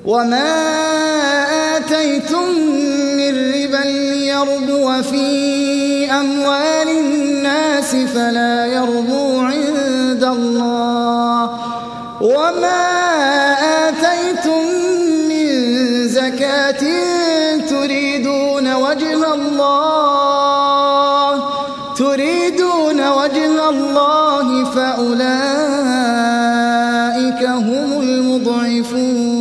وما آتيتم من ربا ليربو في أموال الناس فلا يربو عند الله، وما آتيتم من زكاة تريدون وجه الله فأولئك هم المضعفون.